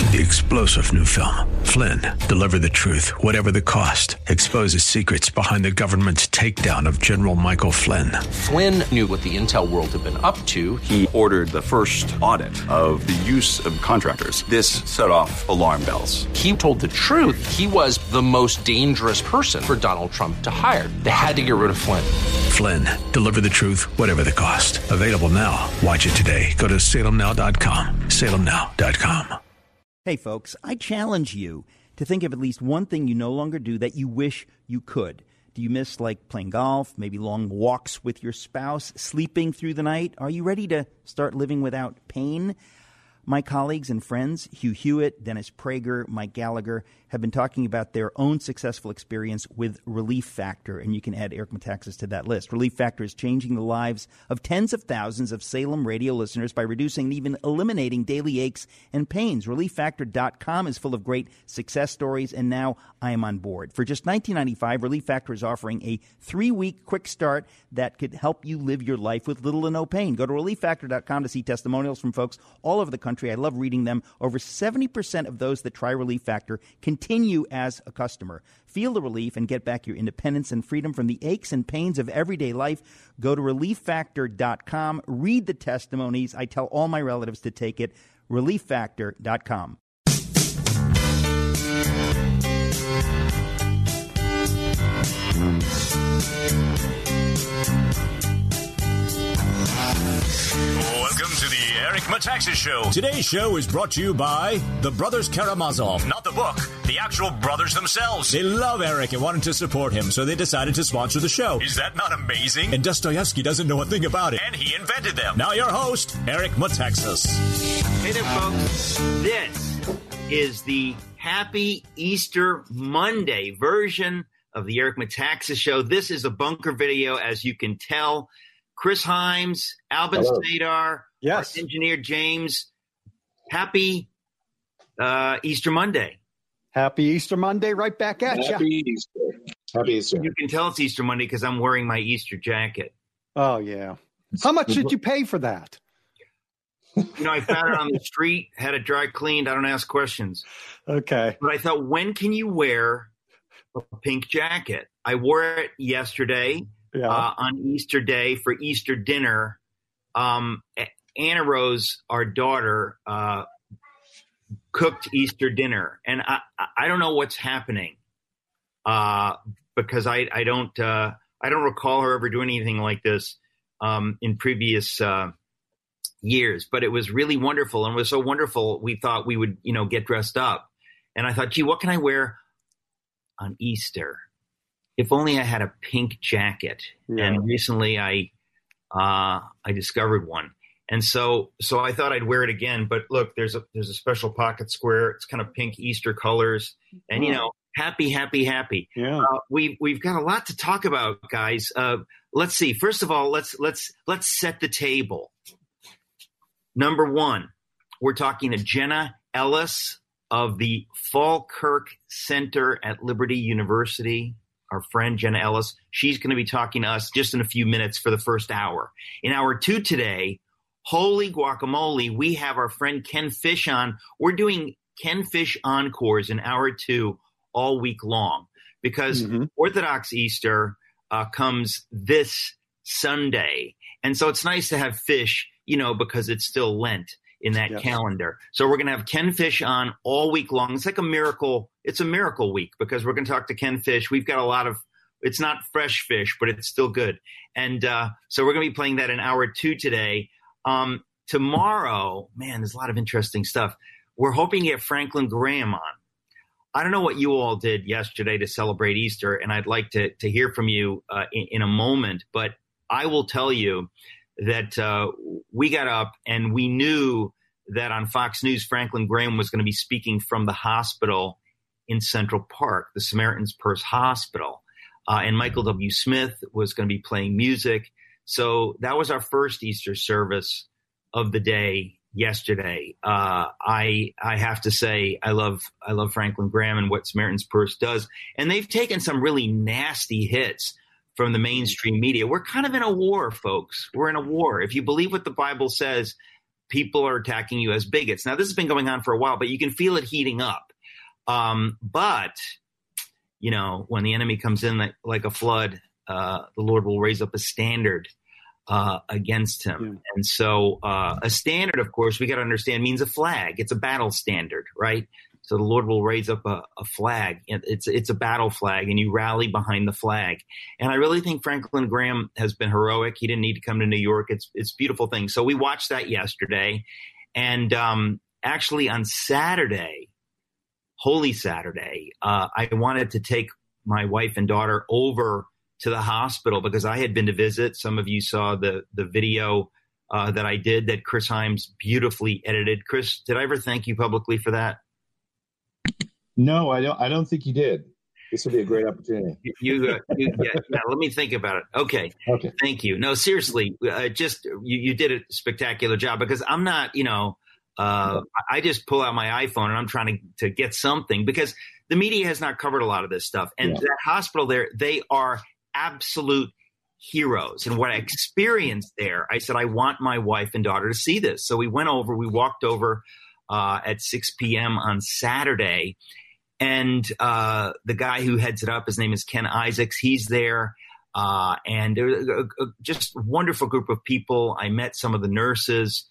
The explosive new film, Flynn, deliver the truth, whatever the cost, exposes secrets behind the government's takedown of General Michael Flynn. Flynn knew what the intel world had been up to. He ordered the first audit of the use of contractors. This set off alarm bells. He told the truth. He was the most dangerous person for Donald Trump to hire. They had to get rid of Flynn. Flynn, deliver the truth, whatever the cost. Available now. Watch it today. Go to salemnow.com. salemnow.com. Hey, folks, I challenge you to think of at least one thing you no longer do that you wish you could. Do you miss, like, playing golf, maybe long walks with your spouse, sleeping through the night? Are you ready to start living without pain? My colleagues and friends, Hugh Hewitt, Dennis Prager, Mike Gallagher, have been talking about their own successful experience with Relief Factor, and you can add Eric Metaxas to that list. Relief Factor is changing the lives of tens of thousands of Salem radio listeners by reducing and even eliminating daily aches and pains. ReliefFactor.com is full of great success stories, and now I am on board. For just $19.95, Relief Factor is offering a 3-week quick start that could help you live your life with little to no pain. Go to ReliefFactor.com to see testimonials from folks all over the country. I love reading them. Over 70% of those that try Relief Factor continue as a customer. Feel the relief and get back your independence and freedom from the aches and pains of everyday life. Go to ReliefFactor.com. Read the testimonies. I tell all my relatives to take it. ReliefFactor.com. Welcome to the Eric Metaxas Show. Today's show is brought to you by the Brothers Karamazov. Not the book, the actual brothers themselves. They love Eric and wanted to support him, so they decided to sponsor the show. Is that not amazing? And Dostoevsky doesn't know a thing about it. And he invented them. Now your host, Eric Metaxas. Hey there, folks. This is the Happy Easter Monday version of the Eric Metaxas Show. This is a bunker video, as you can tell. Chris Himes, Alvin Sadar, yes, our engineer James. Happy Easter Monday. Happy Easter Monday, right back at you. Happy Easter. Happy Easter. You can tell it's Easter Monday because I'm wearing my Easter jacket. Oh, yeah. How much did you pay for that? You know, I found it on the street, had it dry cleaned. I don't ask questions. Okay. But I thought, when can you wear a pink jacket? I wore it yesterday. Yeah. On Easter Day for Easter dinner. Anna Rose, our daughter, cooked Easter dinner, and I don't know what's happening because I don't recall her ever doing anything like this in previous years. But it was really wonderful, and it was so wonderful. We thought we would, get dressed up, and I thought, gee, what can I wear on Easter? If only I had a pink jacket. Yeah. And recently I discovered one. And so I thought I'd wear it again. But look, there's a special pocket square. It's kind of pink Easter colors. And, happy, happy, happy. Yeah. We've got a lot to talk about, guys. Let's see. First of all, let's set the table. Number one, we're talking to Jenna Ellis of the Falkirk Center at Liberty University. Our friend Jenna Ellis, she's going to be talking to us just in a few minutes for the first hour. In hour 2 today, holy guacamole, we have our friend Ken Fish on. We're doing Ken Fish Encores in hour 2 all week long because Orthodox Easter comes this Sunday. And so it's nice to have Fish, because it's still Lent in that calendar. So we're going to have Ken Fish on all week long. It's like a miracle. It's a miracle week because we're going to talk to Ken Fish. We've got it's not fresh fish, but it's still good. And so we're going to be playing that in hour 2 today. Tomorrow, man, there's a lot of interesting stuff. We're hoping to get Franklin Graham on. I don't know what you all did yesterday to celebrate Easter, and I'd like to hear from you in a moment. But I will tell you that we got up and we knew that on Fox News, Franklin Graham was going to be speaking from the hospital in Central Park, the Samaritan's Purse Hospital. And Michael W. Smith was going to be playing music. So that was our first Easter service of the day yesterday. I have to say, I love Franklin Graham and what Samaritan's Purse does. And they've taken some really nasty hits from the mainstream media. We're kind of in a war, folks. We're in a war. If you believe what the Bible says, people are attacking you as bigots. Now, this has been going on for a while, but you can feel it heating up. But, you know, when the enemy comes in like a flood, the Lord will raise up a standard against him. Yeah. And so a standard, of course, we got to understand means a flag. It's a battle standard, right? So the Lord will raise up a flag. It's a battle flag, and you rally behind the flag. And I really think Franklin Graham has been heroic. He didn't need to come to New York. It's a beautiful thing. So we watched that yesterday. And actually on Saturday, Holy Saturday, I wanted to take my wife and daughter over to the hospital because I had been to visit. Some of you saw the video that I did that Chris Himes beautifully edited. Chris, did I ever thank you publicly for that? No, I don't think you did. This would be a great opportunity. Yeah, let me think about it. Okay. Thank you. No, seriously, you did a spectacular job because I'm not, I just pull out my iPhone and I'm trying to get something because the media has not covered a lot of this stuff. And that hospital there, they are absolute heroes. And what I experienced there, I said, I want my wife and daughter to see this. So we walked over at 6 p.m. on Saturday. And the guy who heads it up, his name is Ken Isaacs. He's there. And there's just a wonderful group of people. I met some of the nurses.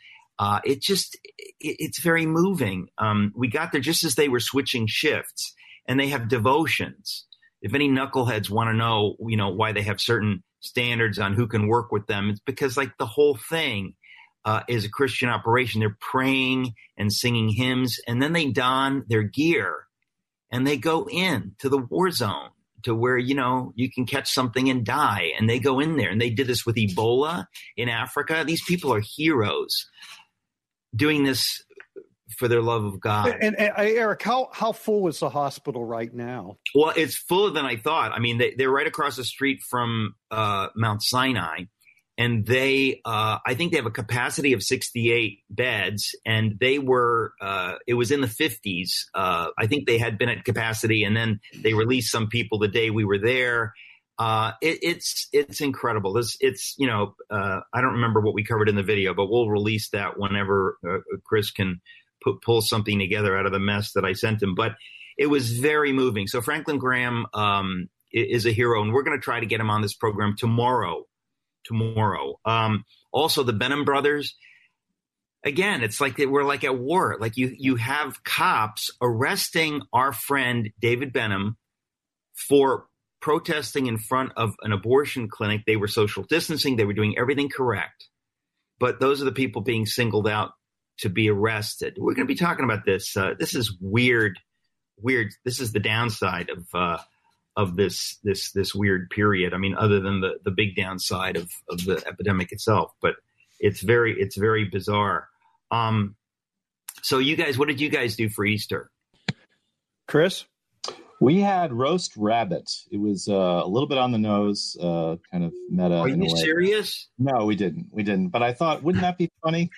It's very moving. We got there just as they were switching shifts, and they have devotions. If any knuckleheads want to know, why they have certain standards on who can work with them, it's because like the whole thing is a Christian operation. They're praying and singing hymns, and then they don their gear and they go in to the war zone to where, you can catch something and die. And they go in there, and they did this with Ebola in Africa. These people are heroes doing this for their love of God. And Eric, how full is the hospital right now? Well, it's fuller than I thought. I mean, they're right across the street from Mount Sinai. And I think they have a capacity of 68 beds, and they were, it was in the 50s. I think they had been at capacity, and then they released some people the day we were there. It's incredible. I don't remember what we covered in the video, but we'll release that whenever Chris can pull something together out of the mess that I sent him. But it was very moving. So Franklin Graham is a hero, and we're going to try to get him on this program tomorrow. Also, the Benham brothers, again, it's like we're like at war. Like you have cops arresting our friend David Benham for protesting in front of an abortion clinic. They were social distancing. They were doing everything correct. But those are the people being singled out to be arrested. We're going to be talking about this. This is weird. This is the downside of this weird period. I mean, other than the big downside of the epidemic itself, but it's very bizarre. So you guys, what did you guys do for Easter? Chris? We had roast rabbit. It was a little bit on the nose, kind of meta. Are you serious? No, we didn't. But I thought, wouldn't that be funny?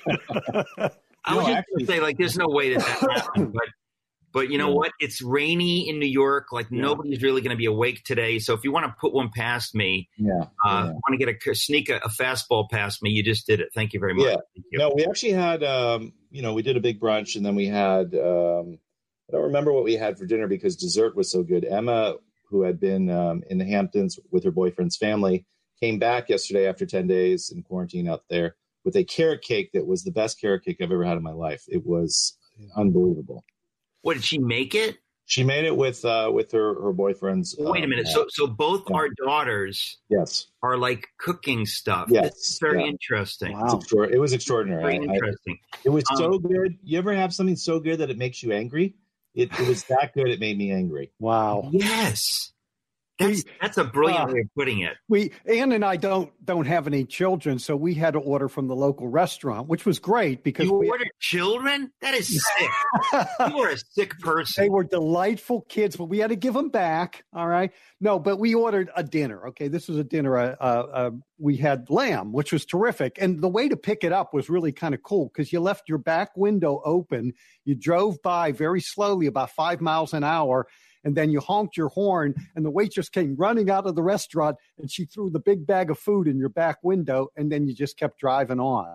I was just going to say, like, there's no way that happened, But you know what? It's rainy in New York. Like nobody's really going to be awake today. So if you want to put one past me, want to sneak a fastball past me, you just did it. Thank you very much. Yeah. Thank you. No, we actually had, we did a big brunch, and then we had, I don't remember what we had for dinner because dessert was so good. Emma, who had been in the Hamptons with her boyfriend's family, came back yesterday after 10 days in quarantine out there with a carrot cake that was the best carrot cake I've ever had in my life. It was unbelievable. What, did she make it? She made it with her boyfriend's. Wait a minute. So both our daughters are like cooking stuff. Yes. It's very interesting. Wow. It was extraordinary. Very interesting. It was so good. You ever have something so good that it makes you angry? It was that good. It made me angry. Wow. Yes. That's a brilliant way of putting it. Ann and I don't have any children, so we had to order from the local restaurant, which was great because you ordered children? That is sick. You are a sick person. They were delightful kids, but we had to give them back. All right. No, but we ordered a dinner. Okay, this was a dinner. We had lamb, which was terrific, and the way to pick it up was really kind of cool because you left your back window open. You drove by very slowly, about 5 miles an hour. And then you honked your horn, and the waitress came running out of the restaurant, and she threw the big bag of food in your back window, and then you just kept driving on.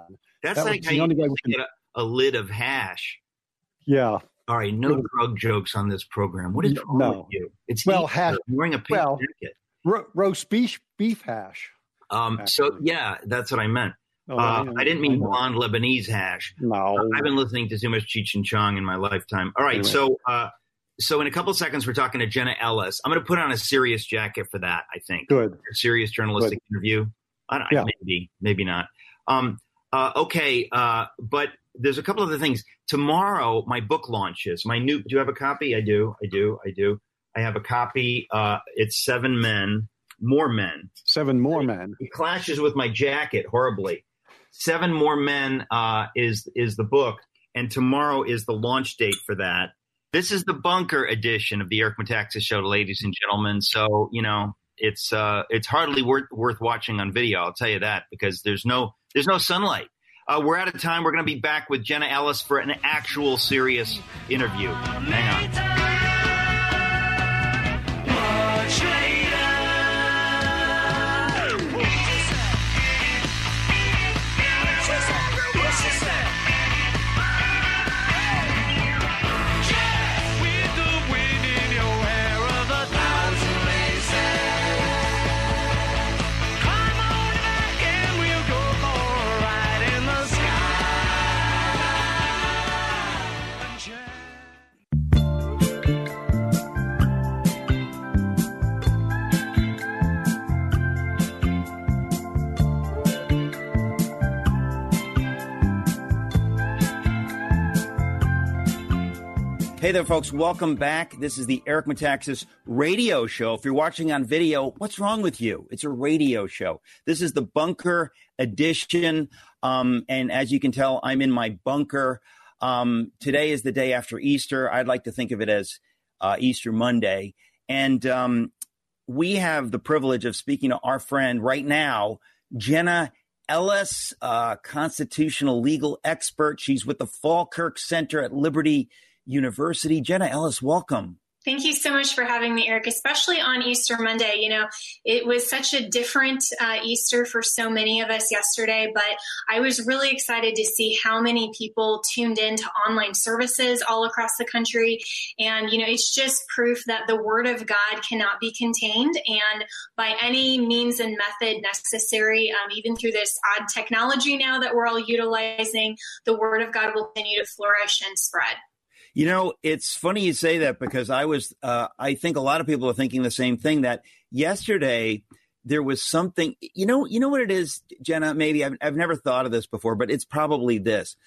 That's like how you get a lid of hash. Yeah. All right, no drug jokes on this program. What is wrong with you? It's hash. I'm wearing a pink jacket. Roast beef hash. So yeah, that's what I meant. I didn't mean blonde Lebanese hash. No, I've been listening to too much Cheech and Chong in my lifetime. All right, anyway. So in a couple of seconds, we're talking to Jenna Ellis. I'm going to put on a serious jacket for that. I think good, a serious journalistic interview. Maybe not. Okay, but there's a couple other things. Tomorrow, my book launches. Do you have a copy? I do. I have a copy. It's 7 More Men. 7 More Men. It clashes with my jacket horribly. 7 More Men is the book, and tomorrow is the launch date for that. This is the bunker edition of the Eric Metaxas Show, ladies and gentlemen. So, it's hardly worth watching on video. I'll tell you that, because there's no sunlight. We're out of time. We're going to be back with Jenna Ellis for an actual serious interview. Hang on. Hey there, folks. Welcome back. This is the Eric Metaxas radio show. If you're watching on video, what's wrong with you? It's a radio show. This is the bunker edition. And as you can tell, I'm in my bunker. Today is the day after Easter. I'd like to think of it as Easter Monday. And we have the privilege of speaking to our friend right now, Jenna Ellis, constitutional legal expert. She's with the Falkirk Center at Liberty University. Jenna Ellis, welcome. Thank you so much for having me, Eric, especially on Easter Monday. It was such a different Easter for so many of us yesterday, but I was really excited to see how many people tuned into online services all across the country. And, it's just proof that the Word of God cannot be contained. And by any means and method necessary, even through this odd technology now that we're all utilizing, the Word of God will continue to flourish and spread. It's funny you say that, because I think a lot of people are thinking the same thing, that yesterday there was something, you know what it is, Jenna, maybe I've never thought of this before, but it's probably this.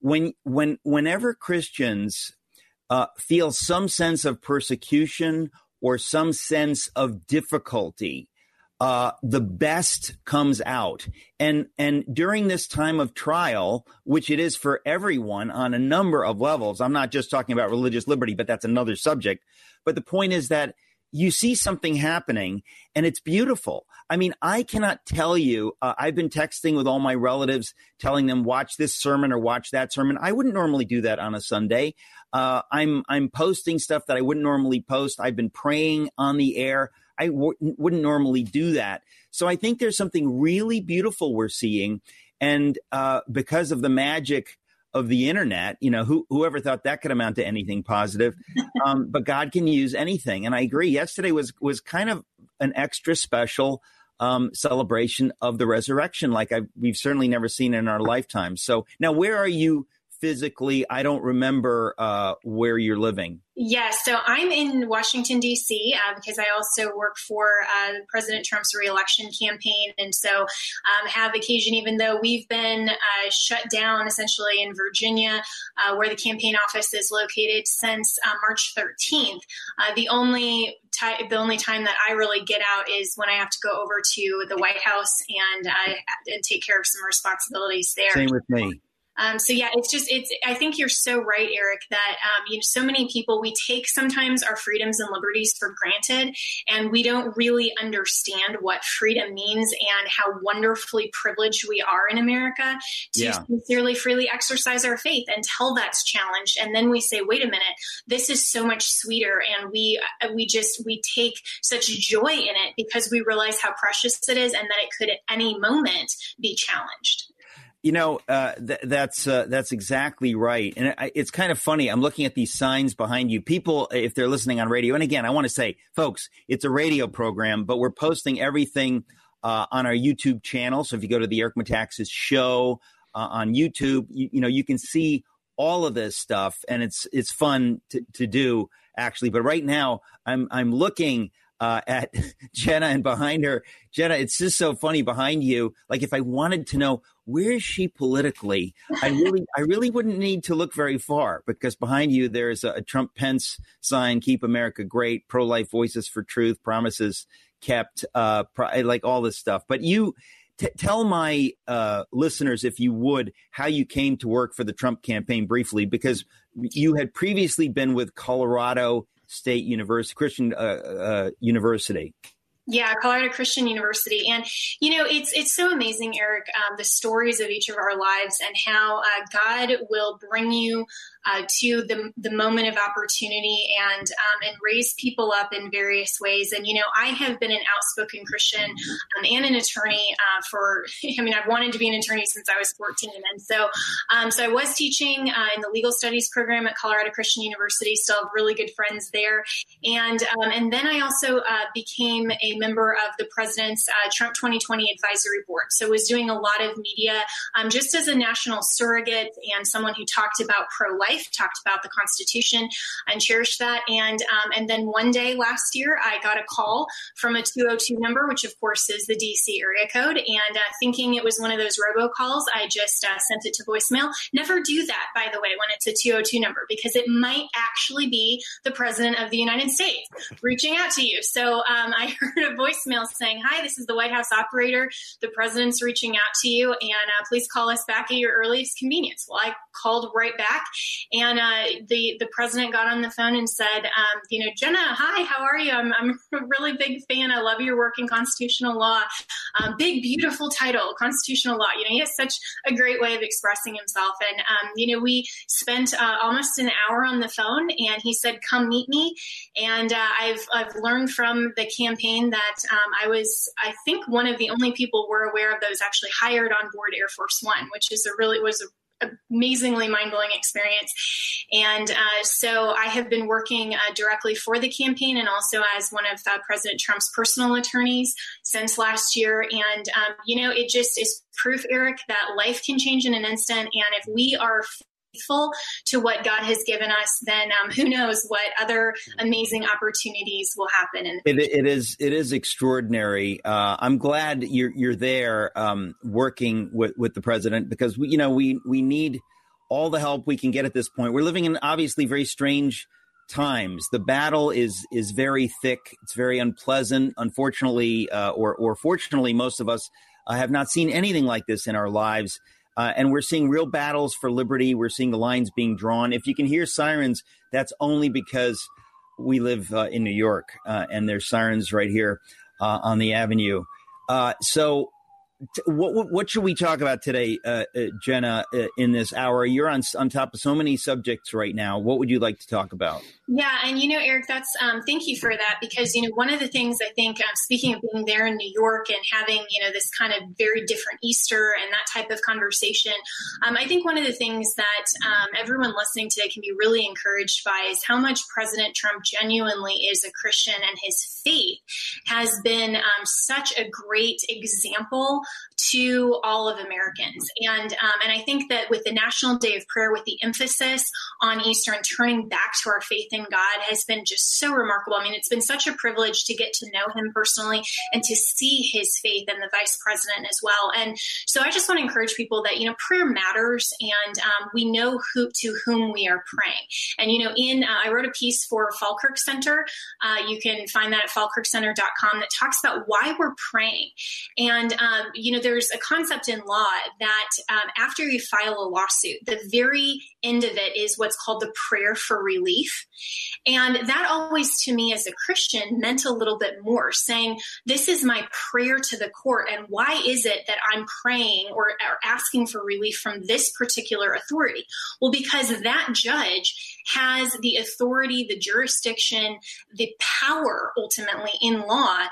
Whenever Christians feel some sense of persecution or some sense of difficulty, the best comes out. And during this time of trial, which it is for everyone on a number of levels, I'm not just talking about religious liberty, but that's another subject. But the point is that you see something happening and it's beautiful. I mean, I cannot tell you, I've been texting with all my relatives, telling them, watch this sermon or watch that sermon. I wouldn't normally do that on a Sunday. I'm posting stuff that I wouldn't normally post. I've been praying on the air. I wouldn't normally do that. So I think there's something really beautiful we're seeing. And because of the magic of the internet, whoever thought that could amount to anything positive, but God can use anything. And I agree. Yesterday was kind of an extra special celebration of the resurrection, like we've certainly never seen in our lifetime. So now, where are you physically? I don't remember where you're living. Yes. So I'm in Washington, D.C., because I also work for President Trump's reelection campaign. And so have occasion, even though we've been shut down essentially in Virginia, where the campaign office is located, since March 13th. The only time that I really get out is when I have to go over to the White House and take care of some responsibilities there. Same with me. So yeah, I think you're so right, Eric, that, so many people, we take sometimes our freedoms and liberties for granted, and we don't really understand what freedom means and how wonderfully privileged we are in America to sincerely, freely exercise our faith until that's challenged. And then we say, wait a minute, this is so much sweeter. And we take such joy in it because we realize how precious it is and that it could at any moment be challenged. That's exactly right. And it's kind of funny. I'm looking at these signs behind you. People, if they're listening on radio, and again, I want to say, folks, it's a radio program, but we're posting everything on our YouTube channel. So if you go to the Eric Metaxas Show on YouTube, you can see all of this stuff, and it's fun to do, actually. But right now, I'm looking at Jenna, and behind her, Jenna, it's just so funny behind you. Like, if I wanted to know where is she politically, I really wouldn't need to look very far, because behind you there's a Trump-Pence sign, "Keep America Great," pro-life, Voices for Truth, promises kept, like all this stuff. But you tell my listeners, if you would, how you came to work for the Trump campaign briefly, because you had previously been with Colorado State University, Christian University. Yeah, Colorado Christian University. And, it's so amazing, Eric, the stories of each of our lives and how God will bring you to the moment of opportunity and raise people up in various ways. And, I have been an outspoken Christian and an attorney I've wanted to be an attorney since I was 14. And so I was teaching in the legal studies program at Colorado Christian University, still have really good friends there. And then I also became a member of the president's Trump 2020 advisory board. So was doing a lot of media just as a national surrogate and someone who talked about pro-life, talked about the Constitution, and cherished that. And then one day last year, I got a call from a 202 number, which of course is the DC area code. And thinking it was one of those robocalls, I just sent it to voicemail. Never do that, by the way, when it's a 202 number, because it might actually be the president of the United States reaching out to you. So I heard a voicemail saying, "Hi, this is the White House operator. The president's reaching out to you, and please call us back at your earliest convenience." Well, I called right back, and the president got on the phone and said, "Jenna, hi, how are you? I'm a really big fan. I love your work in constitutional law. Big, beautiful title, constitutional law." He has such a great way of expressing himself. And, we spent almost an hour on the phone, and he said, "Come meet me." And I've learned from the campaign that I think one of the only people we're aware of that was actually hired on board Air Force One, which is was amazingly mind-blowing experience. And so I have been working directly for the campaign and also as one of President Trump's personal attorneys since last year. And, it just is proof, Eric, that life can change in an instant. And if we are faithful to what God has given us, then who knows what other amazing opportunities will happen. It is extraordinary. I'm glad you're there working with the president, because we need all the help we can get at this point. We're living in obviously very strange times. The battle is very thick. It's very unpleasant. Unfortunately, or fortunately, most of us have not seen anything like this in our lives. And we're seeing real battles for liberty. We're seeing the lines being drawn. If you can hear sirens, that's only because we live in New York, and there's sirens right here on the avenue. So what should we talk about today, Jenna, in this hour? You're on top of so many subjects right now. What would you like to talk about? Yeah. And, Eric, that's thank you for that, because, one of the things I think, speaking of being there in New York and having, this kind of very different Easter and that type of conversation, I think one of the things that everyone listening today can be really encouraged by is how much President Trump genuinely is a Christian, and his faith has been such a great example to all of Americans. And I think that with the National Day of Prayer, with the emphasis on Easter and turning back to our faith in God, has been just so remarkable. I mean, it's been such a privilege to get to know him personally and to see his faith in the vice president as well. And so I just want to encourage people that, prayer matters, and we know to whom we are praying. And, I wrote a piece for Falkirk Center. You can find that at falkirkcenter.com that talks about why we're praying. And, there's a concept in law that after you file a lawsuit, the very end of it is what's called the prayer for relief. And that always, to me as a Christian, meant a little bit more, saying, this is my prayer to the court. And why is it that I'm praying or asking for relief from this particular authority? Well, because that judge has the authority, the jurisdiction, the power ultimately in law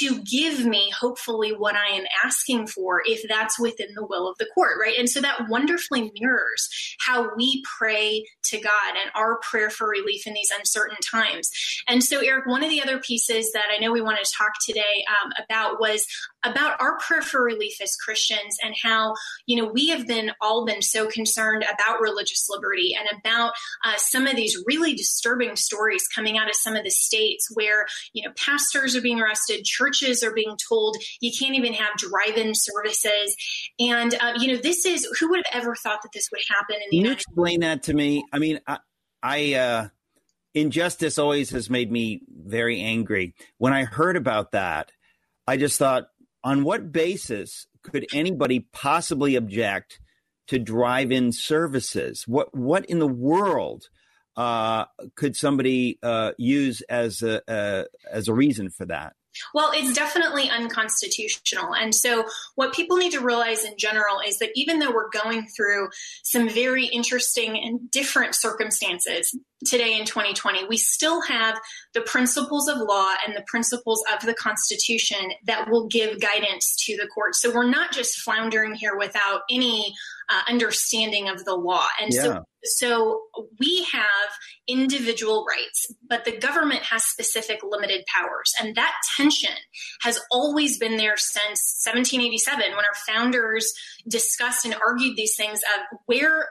to give me hopefully what I am asking for if that's within the will of the court, right? And so that wonderfully mirrors how we pray to God and our prayer for relief in these uncertain times. And so, Eric, one of the other pieces that I know we want to talk today about was about our prayer for relief as Christians, and how, we have all been so concerned about religious liberty and about some of these really disturbing stories coming out of some of the states where, pastors are being arrested, churches are being told you can't even have drive-in services. And, this is, who would have ever thought that this would happen in the Can you United States? explain that to me? I mean, I injustice always has made me very angry. When I heard about that, I just thought, on what basis could anybody possibly object to drive-in services? What in the world could somebody use as a reason for that? Well, it's definitely unconstitutional. And so what people need to realize in general is that even though we're going through some very interesting and different circumstances today in 2020, we still have the principles of law and the principles of the Constitution that will give guidance to the court. So we're not just floundering here without any understanding of the law. And so we have individual rights, but the government has specific limited powers. And that tension has always been there since 1787, when our founders discussed and argued these things of where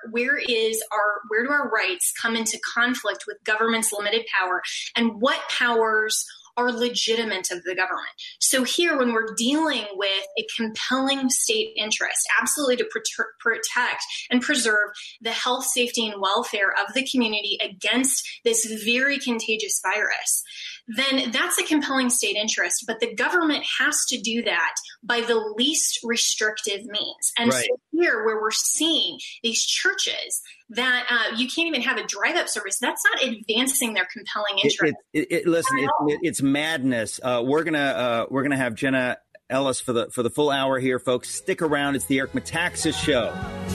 do our rights come into conflict with government's limited power, and what powers are legitimate of the government. So here, when we're dealing with a compelling state interest, absolutely to protect and preserve the health, safety, and welfare of the community against this very contagious virus, then that's a compelling state interest. But the government has to do that by the least restrictive means. And so here, where we're seeing these churches that you can't even have a drive-up service, that's not advancing their compelling interest. Listen, it's madness. We're gonna have Jenna Ellis for the full hour here, folks. Stick around. It's the Eric Metaxas Show.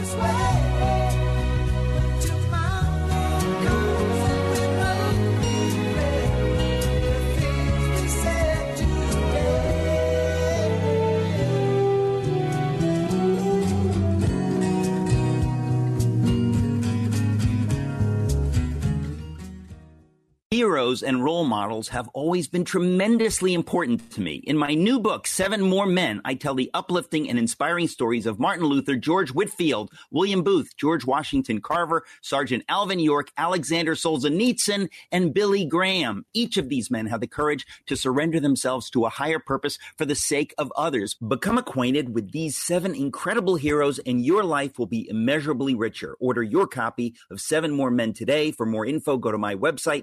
Heroes and role models have always been tremendously important to me. In my new book, 7 More Men, I tell the uplifting and inspiring stories of Martin Luther, George Whitefield, William Booth, George Washington Carver, Sergeant Alvin York, Alexander Solzhenitsyn, and Billy Graham. Each of these men had the courage to surrender themselves to a higher purpose for the sake of others. Become acquainted with these 7 incredible heroes, and your life will be immeasurably richer. Order your copy of 7 More Men today. For more info, go to my website,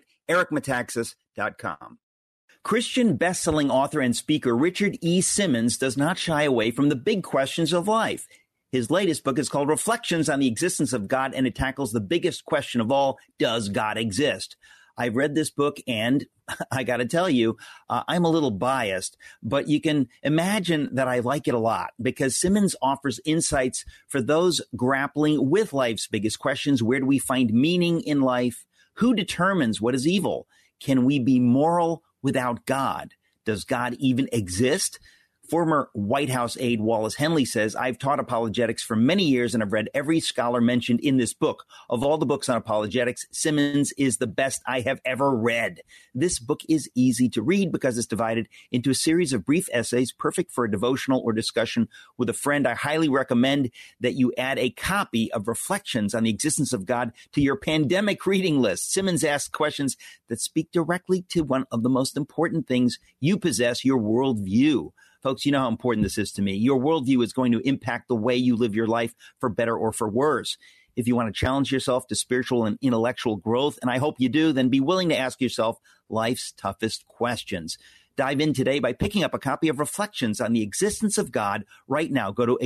ericmetaxas.com. Christian best-selling author and speaker Richard E. Simmons does not shy away from the big questions of life. His latest book is called Reflections on the Existence of God, and it tackles the biggest question of all: does God exist? I've read this book, and I got to tell you, I'm a little biased, but you can imagine that I like it a lot, because Simmons offers insights for those grappling with life's biggest questions. Where do we find meaning in life? Who determines what is evil? Can we be moral without God? Does God even exist? Former White House aide Wallace Henley says, I've taught apologetics for many years and I've read every scholar mentioned in this book. Of all the books on apologetics, Simmons is the best I have ever read. This book is easy to read because it's divided into a series of brief essays, perfect for a devotional or discussion with a friend. I highly recommend that you add a copy of Reflections on the Existence of God to your pandemic reading list. Simmons asks questions that speak directly to one of the most important things you possess, your worldview. Folks, you know how important this is to me. Your worldview is going to impact the way you live your life, for better or for worse. If you want to challenge yourself to spiritual and intellectual growth, and I hope you do, then be willing to ask yourself life's toughest questions. Dive in today by picking up a copy of Reflections on the Existence of God right now. Go to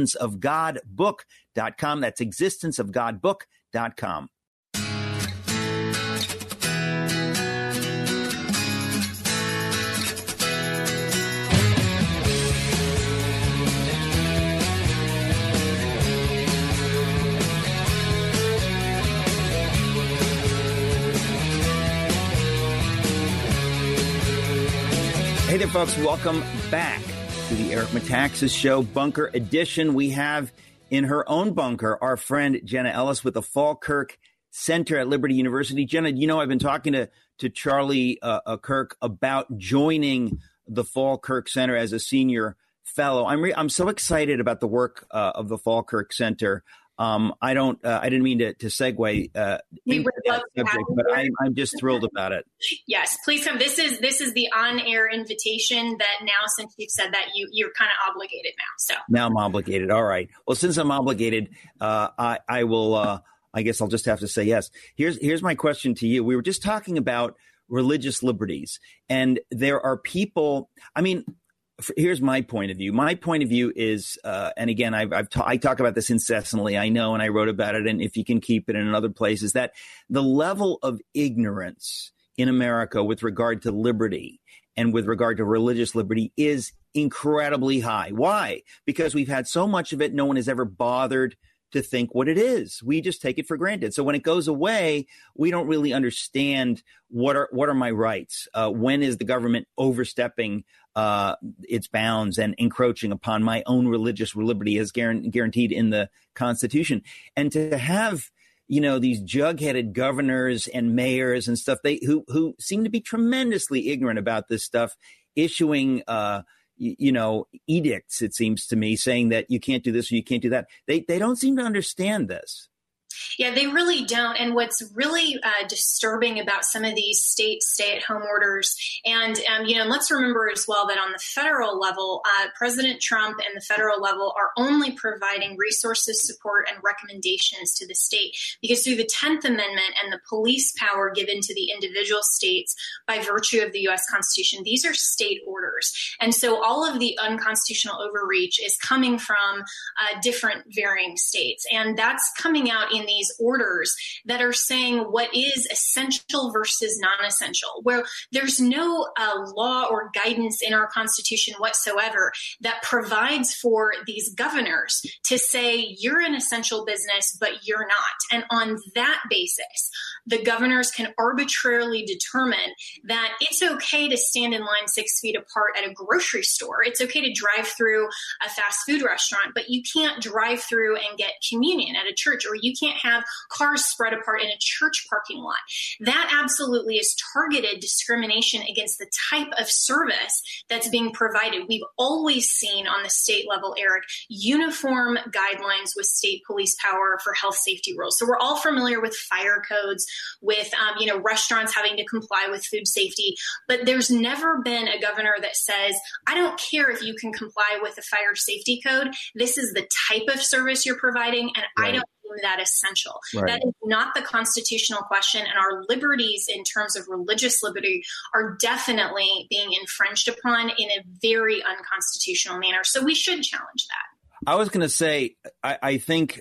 existenceofgodbook.com. That's existenceofgodbook.com. Hey there, folks. Welcome back to the Eric Metaxas Show, Bunker Edition. We have in her own bunker our friend Jenna Ellis with the Falkirk Center at Liberty University. Jenna, you know I've been talking to Charlie Kirk about joining the Falkirk Center as a senior fellow. I'm so excited about the work of the Falkirk Center. I didn't mean to segue into that subject, but I'm just thrilled about it. Yes, please come. This is the on-air invitation that now, since you've said that, you're kind of obligated now. So now I'm obligated. All right. Well, since I'm obligated, I will. I guess I'll just have to say yes. Here's my question to you. We were just talking about religious liberties, and there are people. I mean, here's my point of view. My point of view is, and again, I talk about this incessantly, I know, and I wrote about it, and if you can keep it in other places, that the level of ignorance in America with regard to liberty and with regard to religious liberty is incredibly high. Why? Because we've had so much of it, no one has ever bothered to think what it is. We just take it for granted. So when it goes away, we don't really understand what are my rights. When is the government overstepping its bounds and encroaching upon my own religious liberty as guaranteed in the Constitution? And to have, these jug-headed governors and mayors and stuff, who seem to be tremendously ignorant about this stuff, issuing edicts, it seems to me, saying that you can't do this or you can't do that. They don't seem to understand this. Yeah, they really don't. And what's really disturbing about some of these state stay-at-home orders, and let's remember as well that on the federal level, President Trump and the federal level are only providing resources, support, and recommendations to the state, because through the 10th Amendment and the police power given to the individual states by virtue of the U.S. Constitution, these are state orders. And so all of the unconstitutional overreach is coming from different varying states. And that's coming out in these orders that are saying what is essential versus non-essential, where there's no law or guidance in our Constitution whatsoever that provides for these governors to say you're an essential business, but you're not. And on that basis, the governors can arbitrarily determine that it's okay to stand in line 6 feet apart at a grocery store. It's okay to drive through a fast food restaurant, but you can't drive through and get communion at a church, or you can't have cars spread apart in a church parking lot. That absolutely is targeted discrimination against the type of service that's being provided. We've always seen on the state level, Eric, uniform guidelines with state police power for health safety rules. So we're all familiar with fire codes, with restaurants having to comply with food safety, but there's never been a governor that says, I don't care if you can comply with the fire safety code. This is the type of service you're providing, and right. I don't deem that essential. Right. That is not the constitutional question, and our liberties in terms of religious liberty are definitely being infringed upon in a very unconstitutional manner. So we should challenge that. I was going to say, I think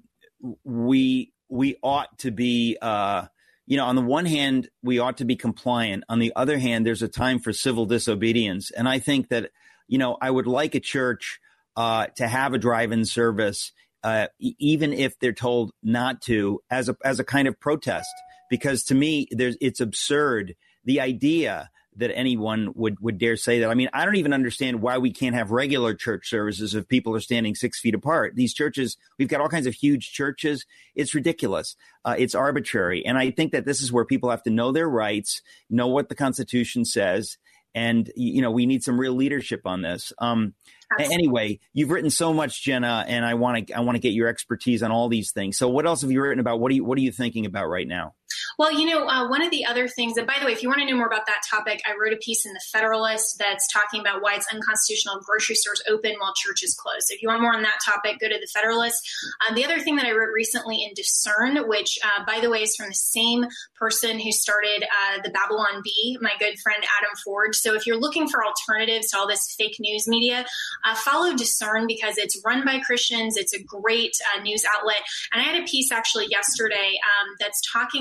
we ought to be, on the one hand, we ought to be compliant. On the other hand, there's a time for civil disobedience. And I think that, I would like a church to have a drive-in service, even if they're told not to, as a kind of protest. Because to me, it's absurd, the idea that anyone would dare say that. I mean, I don't even understand why we can't have regular church services if people are standing 6 feet apart. These churches, we've got all kinds of huge churches. It's ridiculous. It's arbitrary. And I think that this is where people have to know their rights, know what the Constitution says. And, we need some real leadership on this. Anyway, you've written so much, Jenna, and I want to get your expertise on all these things. So what else have you written about? What are you thinking about right now? Well, one of the other things, and by the way, if you want to know more about that topic, I wrote a piece in the Federalist that's talking about why it's unconstitutional if grocery stores open while churches close. So if you want more on that topic, go to the Federalist. The other thing that I wrote recently in Discern, which, by the way, is from the same person who started the Babylon Bee, my good friend Adam Ford. So if you're looking for alternatives to all this fake news media, follow Discern, because it's run by Christians. It's a great news outlet. And I had a piece actually yesterday that's talking about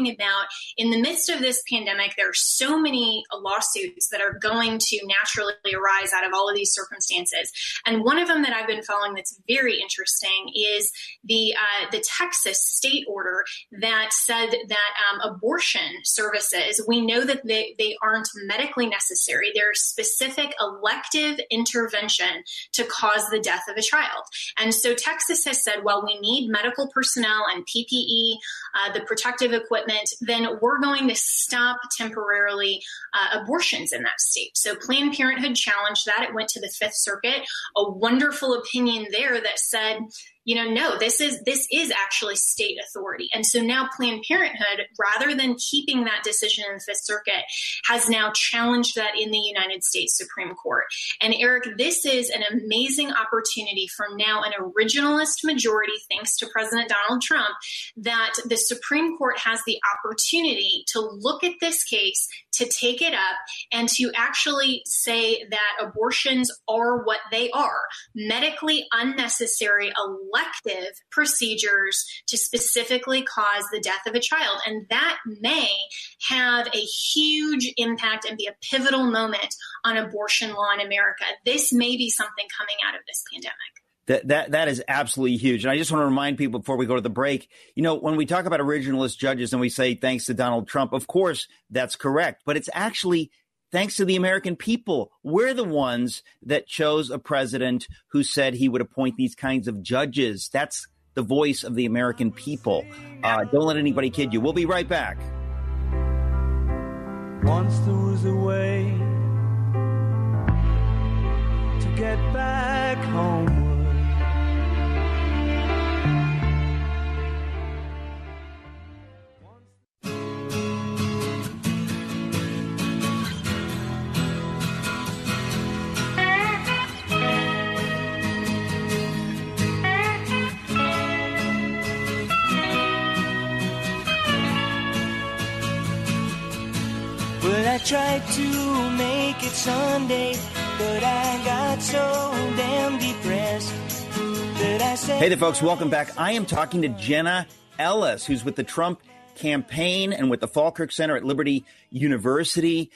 about in the midst of this pandemic, there are so many lawsuits that are going to naturally arise out of all of these circumstances. And one of them that I've been following that's very interesting is the Texas state order that said that abortion services, we know that they aren't medically necessary. They're specific elective intervention to cause the death of a child. And so Texas has said, well, we need medical personnel and PPE, the protective equipment, then we're going to stop temporarily abortions in that state. So Planned Parenthood challenged that. It went to the Fifth Circuit, a wonderful opinion there that said, no, this is actually state authority. And so now Planned Parenthood, rather than keeping that decision in the Fifth Circuit, has now challenged that in the United States Supreme Court. And Eric, this is an amazing opportunity from now an originalist majority, thanks to President Donald Trump, that the Supreme Court has the opportunity to look at this case, to take it up, and to actually say that abortions are what they are, medically unnecessary elective procedures to specifically cause the death of a child. And that may have a huge impact and be a pivotal moment on abortion law in America. This may be something coming out of this pandemic. That is absolutely huge. And I just want to remind people before we go to the break, when we talk about originalist judges and we say thanks to Donald Trump, of course, that's correct. But it's actually thanks to the American people. We're the ones that chose a president who said he would appoint these kinds of judges. That's the voice of the American people. Don't let anybody kid you. We'll be right back. Once there was a way to get back home. Well, I tried to make it Sunday, but I got so damn depressed that I said... Hey there, folks. Welcome back. I am talking to Jenna Ellis, who's with the Trump campaign and with the Falkirk Center at Liberty University.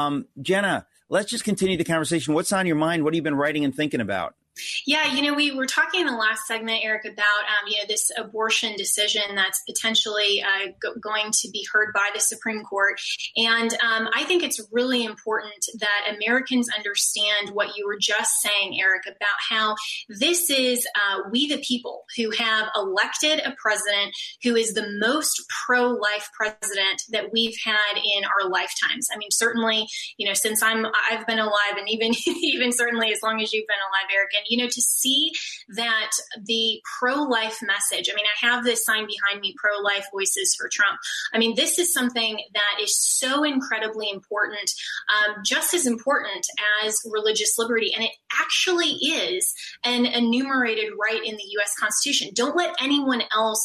Jenna, let's just continue the conversation. What's on your mind? What have you been writing and thinking about? Yeah, we were talking in the last segment, Eric, about, this abortion decision that's potentially going to be heard by the Supreme Court. And I think it's really important that Americans understand what you were just saying, Eric, about how this is we the people who have elected a president who is the most pro-life president that we've had in our lifetimes. I mean, certainly, since I've been alive, and even certainly as long as you've been alive, Eric, and, to see that the pro-life message, I have this sign behind me, pro-life voices for Trump. This is something that is so incredibly important, just as important as religious liberty. And it actually is an enumerated right in the U.S. Constitution. Don't let anyone else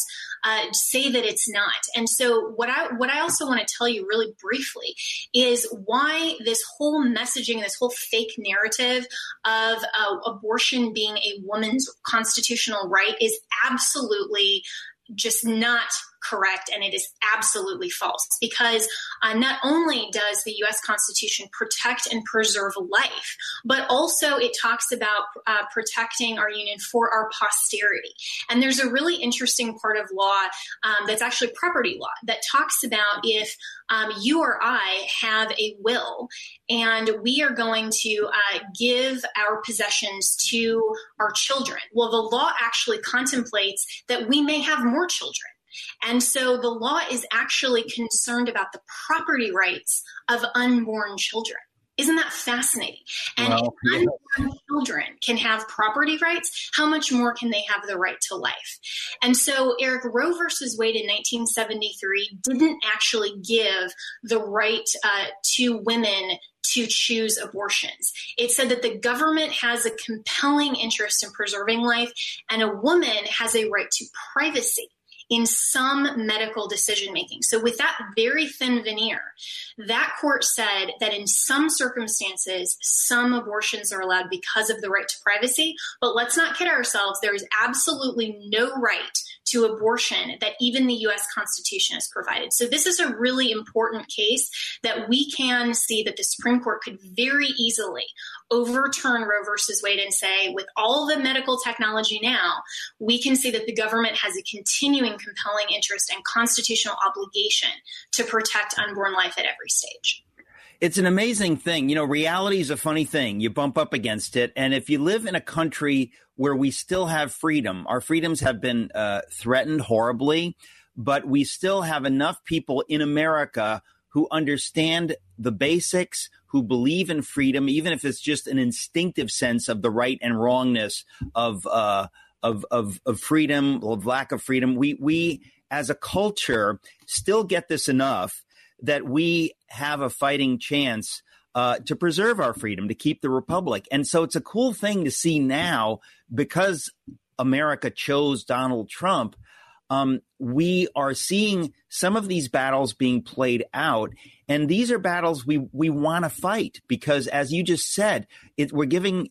say that it's not. And so what I also want to tell you really briefly is why this whole messaging, this whole fake narrative of abortion being a woman's constitutional right is absolutely just not correct, and it is absolutely false, because not only does the U.S. Constitution protect and preserve life, but also it talks about protecting our union for our posterity. And there's a really interesting part of law that's actually property law that talks about if you or I have a will and we are going to give our possessions to our children. Well, the law actually contemplates that we may have more children. And so the law is actually concerned about the property rights of unborn children. Isn't that fascinating? And if unborn children can have property rights, how much more can they have the right to life? And so, Eric, Roe versus Wade in 1973 didn't actually give the right to women to choose abortions. It said that the government has a compelling interest in preserving life, and a woman has a right to privacy. in some medical decision making. So with that very thin veneer, that court said that in some circumstances, some abortions are allowed because of the right to privacy. But let's not kid ourselves. There is absolutely no right to abortion that even the U.S. Constitution has provided. So this is a really important case that we can see that the Supreme Court could very easily overturn Roe versus Wade and say, with all the medical technology now, we can see that the government has a continuing compelling interest and constitutional obligation to protect unborn life at every stage. It's an amazing thing. You know, reality is a funny thing. You bump up against it. And if you live in a country where we still have freedom, our freedoms have been threatened horribly, but we still have enough people in America who understand the basics, who believe in freedom, even if it's just an instinctive sense of the right and wrongness of freedom, of lack of freedom. We as a culture still get this enough that we have a fighting chance to preserve our freedom, to keep the republic. And so it's a cool thing to see now, because America chose Donald Trump. We are seeing some of these battles being played out. And these are battles we want to fight because, as you just said, we've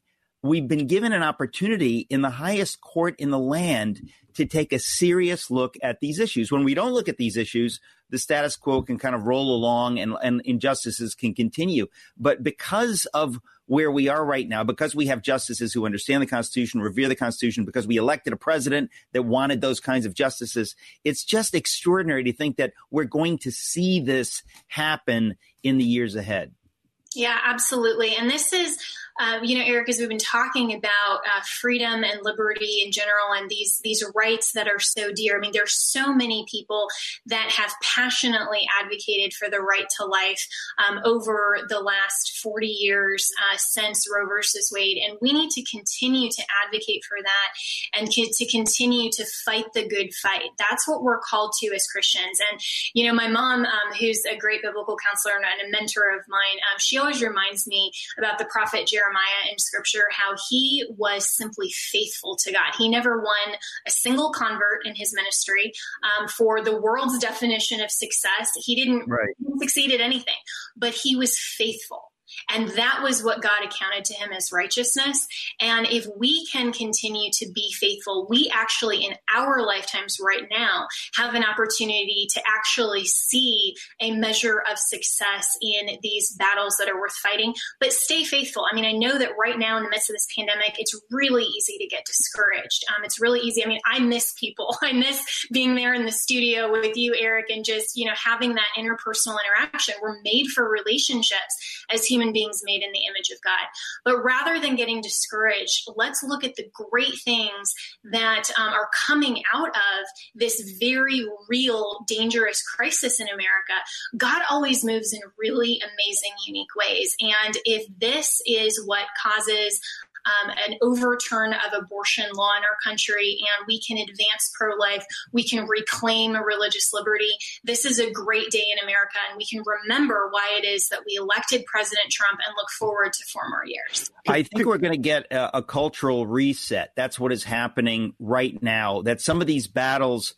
been given an opportunity in the highest court in the land to take a serious look at these issues. When we don't look at these issues, the status quo can kind of roll along and injustices can continue. But because of where we are right now, because we have justices who understand the Constitution, revere the Constitution, because we elected a president that wanted those kinds of justices, it's just extraordinary to think that we're going to see this happen in the years ahead. Yeah, absolutely. And this is, Eric, as we've been talking about freedom and liberty in general and these rights that are so dear. I mean, there's so many people that have passionately advocated for the right to life over the last 40 years since Roe versus Wade. And we need to continue to advocate for that and to continue to fight the good fight. That's what we're called to as Christians. And, my mom, who's a great biblical counselor and a mentor of mine, she always reminds me about the prophet Jeremiah in scripture, how he was simply faithful to God. He never won a single convert in his ministry. For the world's definition of success, he didn't succeed at anything, but he was faithful. And that was what God accounted to him as righteousness. And if we can continue to be faithful, we actually in our lifetimes right now have an opportunity to actually see a measure of success in these battles that are worth fighting. But stay faithful. I mean, I know that right now in the midst of this pandemic, it's really easy to get discouraged. It's really easy. I mean, I miss people. I miss being there in the studio with you, Eric, and just, having that interpersonal interaction. We're made for relationships as human beings made in the image of God. But rather than getting discouraged, let's look at the great things that are coming out of this very real, dangerous crisis in America. God always moves in really amazing, unique ways. And if this is what causes an overturn of abortion law in our country, and we can advance pro-life, we can reclaim religious liberty. This is a great day in America, and we can remember why it is that we elected President Trump and look forward to 4 more years. I think we're going to get a cultural reset. That's what is happening right now, that some of these battles,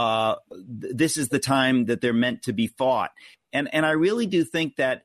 this is the time that they're meant to be fought. And I really do think that,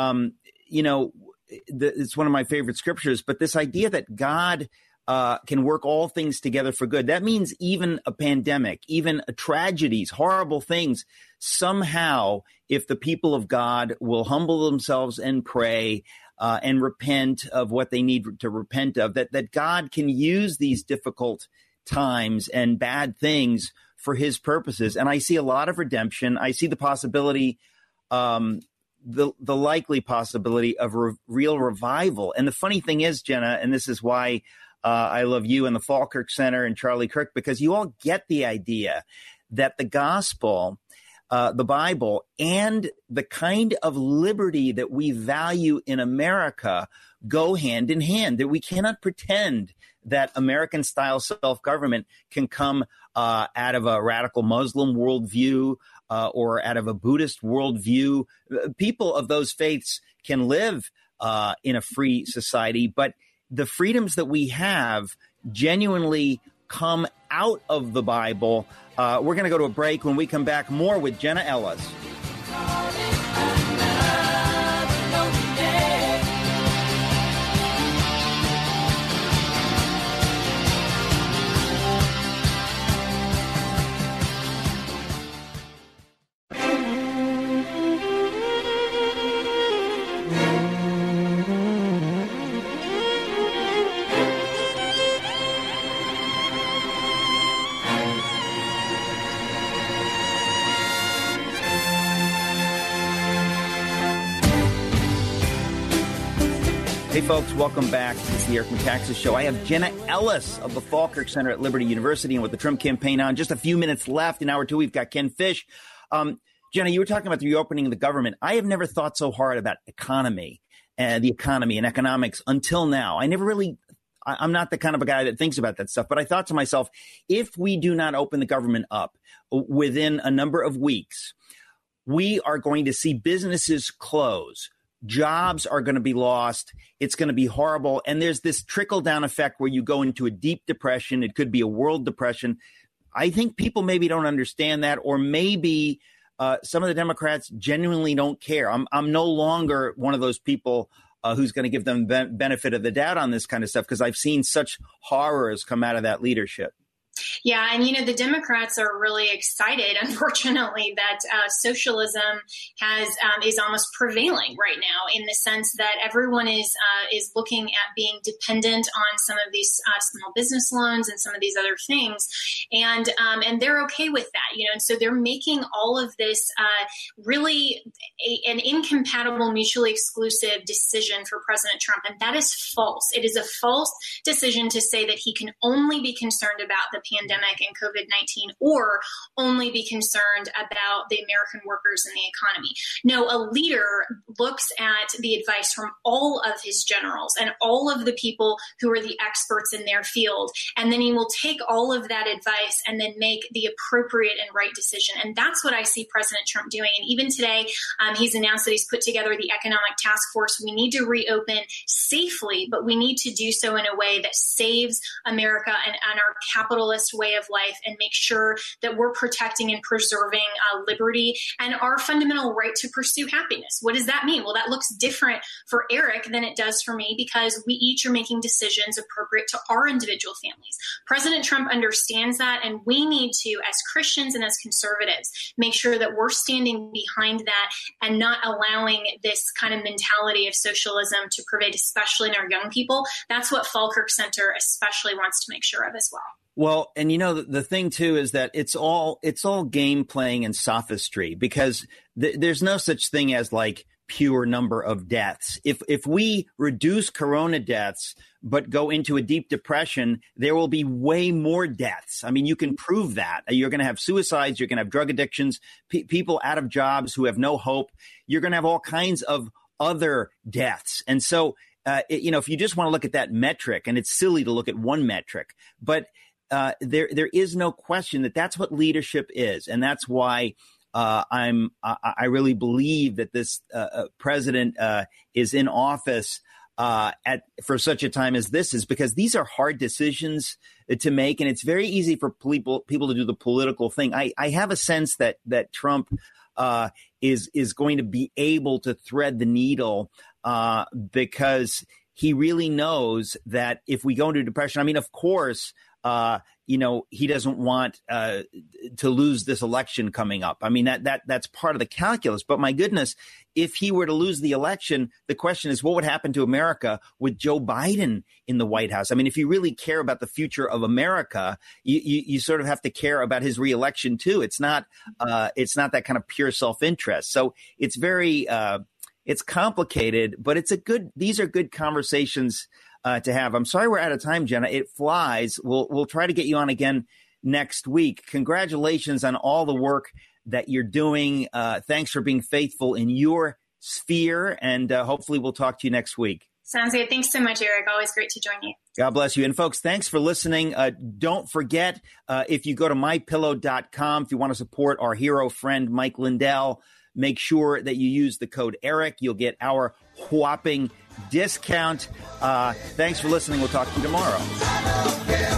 it's one of my favorite scriptures, but this idea that God can work all things together for good, that means even a pandemic, even tragedies, horrible things, somehow, if the people of God will humble themselves and pray and repent of what they need to repent of, that God can use these difficult times and bad things for his purposes. And I see a lot of redemption. I see the possibility the likely possibility of real revival. And the funny thing is, Jenna, and this is why I love you and the Falkirk Center and Charlie Kirk, because you all get the idea that the gospel, the Bible, and the kind of liberty that we value in America go hand in hand, that we cannot pretend that American-style self-government can come out of a radical Muslim worldview or out of a Buddhist worldview. People of those faiths can live in a free society, but the freedoms that we have genuinely come out of the Bible We're going to go to a break. When we come back, more with Jenna Ellis. Hey, folks, welcome back. It's the Eric Metaxas Show. I have Jenna Ellis of the Falkirk Center at Liberty University, and with the Trump campaign on, just a few minutes left. In hour two, we've got Ken Fish. Jenna, you were talking about the reopening of the government. I have never thought so hard about the economy and economics until now. I'm not the kind of a guy that thinks about that stuff, but I thought to myself, if we do not open the government up within a number of weeks, we are going to see businesses close. Jobs are going to be lost. It's going to be horrible. And there's this trickle-down effect where you go into a deep depression. It could be a world depression. I think people maybe don't understand that, or maybe some of the Democrats genuinely don't care. I'm no longer one of those people who's going to give them benefit of the doubt on this kind of stuff, because I've seen such horrors come out of that leadership. Yeah, and the Democrats are really excited, unfortunately, that socialism is almost prevailing right now, in the sense that everyone is looking at being dependent on some of these small business loans and some of these other things, and they're okay with that, and so they're making all of this really an incompatible, mutually exclusive decision for President Trump, and that is false. It is a false decision to say that he can only be concerned about the pandemic and COVID-19, or only be concerned about the American workers and the economy. No, a leader looks at the advice from all of his generals and all of the people who are the experts in their field, and then he will take all of that advice and then make the appropriate and right decision. And that's what I see President Trump doing. And even today, he's announced that he's put together the economic task force. We need to reopen safely, but we need to do so in a way that saves America and our capitalist way of life, and make sure that we're protecting and preserving liberty and our fundamental right to pursue happiness. What does that mean? Well, that looks different for Eric than it does for me, because we each are making decisions appropriate to our individual families. President Trump understands that, and we need to, as Christians and as conservatives, make sure that we're standing behind that and not allowing this kind of mentality of socialism to pervade, especially in our young people. That's what Falkirk Center especially wants to make sure of as well. Well, and the thing too is that it's all game playing and sophistry, because there's no such thing as like pure number of deaths. If we reduce corona deaths but go into a deep depression, there will be way more deaths. I mean, you can prove that. You're going to have suicides. You're going to have drug addictions, people out of jobs who have no hope. You're going to have all kinds of other deaths. And so, if you just want to look at that metric, and it's silly to look at one metric, but there is no question that that's what leadership is, and that's why I really believe that this president is in office for such a time as this, is because these are hard decisions to make, and it's very easy for people to do the political thing. I have a sense that Trump is going to be able to thread the needle because he really knows that if we go into depression, I mean, of course, he doesn't want to lose this election coming up. I mean, that's part of the calculus. But my goodness, if he were to lose the election, the question is, what would happen to America with Joe Biden in the White House? I mean, if you really care about the future of America, you sort of have to care about his reelection too. It's not that kind of pure self-interest. So it's very it's complicated, but these are good conversations to have. I'm sorry we're out of time, Jenna. It flies. We'll try to get you on again next week. Congratulations on all the work that you're doing. Thanks for being faithful in your sphere, and hopefully we'll talk to you next week. Sounds good. Thanks so much, Eric. Always great to join you. God bless you. And folks, thanks for listening. Don't forget, if you go to mypillow.com, if you want to support our hero friend, Mike Lindell, make sure that you use the code ERIC. You'll get our whopping discount. Thanks for listening. We'll talk to you tomorrow.